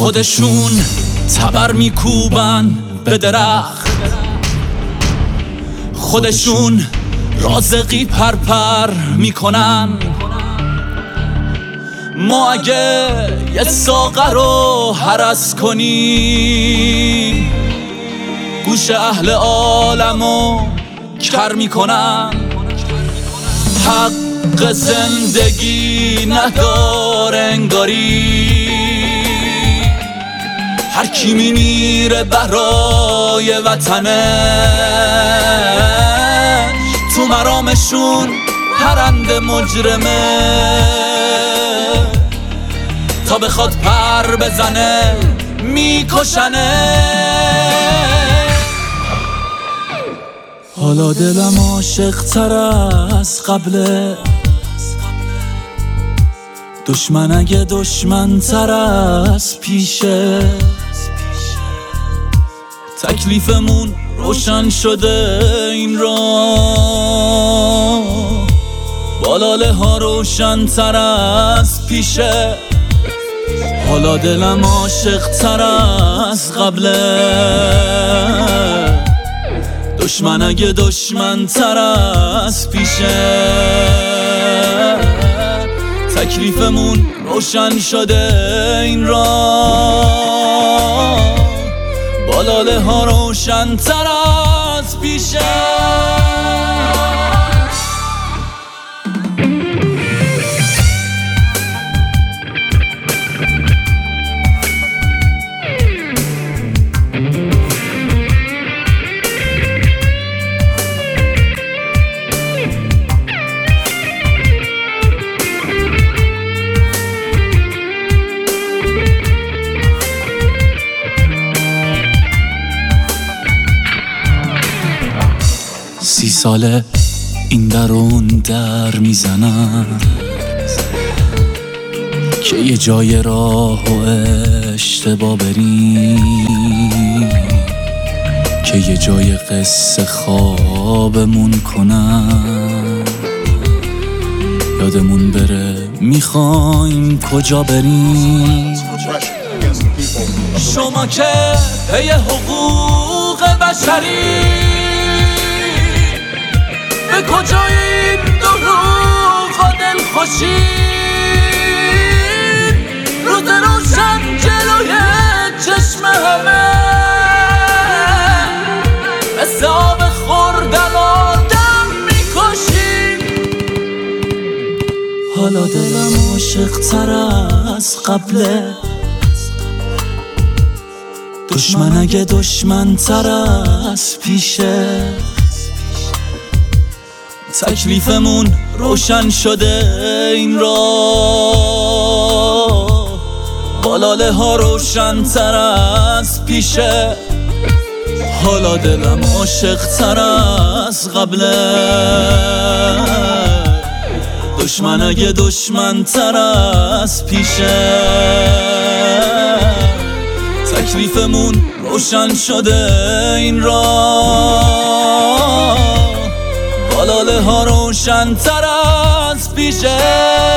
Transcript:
خودشون تبر میکوبن به درخت، خودشون رازقی پرپر میکنن. ما اگه یه ساغر رو هرس کنیم گوش اهل عالمو کر میکنن. حق زندگی نداره انگاری، هر کی میمیره برای وطنش تو مرامشون پرنده مجرمه، تا بخواد پر بزنه میکشنه. حالا دلم عاشق تر از قبله، دشمن اگه دشمن تر از پیشه. تکلیفمون روشن شده این را، بالاله ها روشن تر از پیشه. حالا دلم عاشق تر از قبله، دشمن اگه دشمن تر از پیشه. تکلیفمون روشن شده این را، بالاله ها روشن تر از پیشه. سی ساله این در اون در میزنم که یه جای راه و اشتباه بریم، که یه جای قصه خوابمون کنم، یادمون بره میخوایم کجا بریم. شما که پی حقوق بشری به کجای این دروغ و دلخوشی؟ روز روشن جلوی چشم همه مثل آب خوردن آدم میکشی. حالا دلم عاشق تر از قبله، دشمن اگه دشمن تر از پیشه. تکلیفمون روشن شده این را، بالاله ها روشن تر از پیشه. حالا دلم عاشق تر از قبله، دشمن اگه دشمن تر از پیشه. تکلیفمون روشن شده این را، بالاله ها روشن تر از پیشه.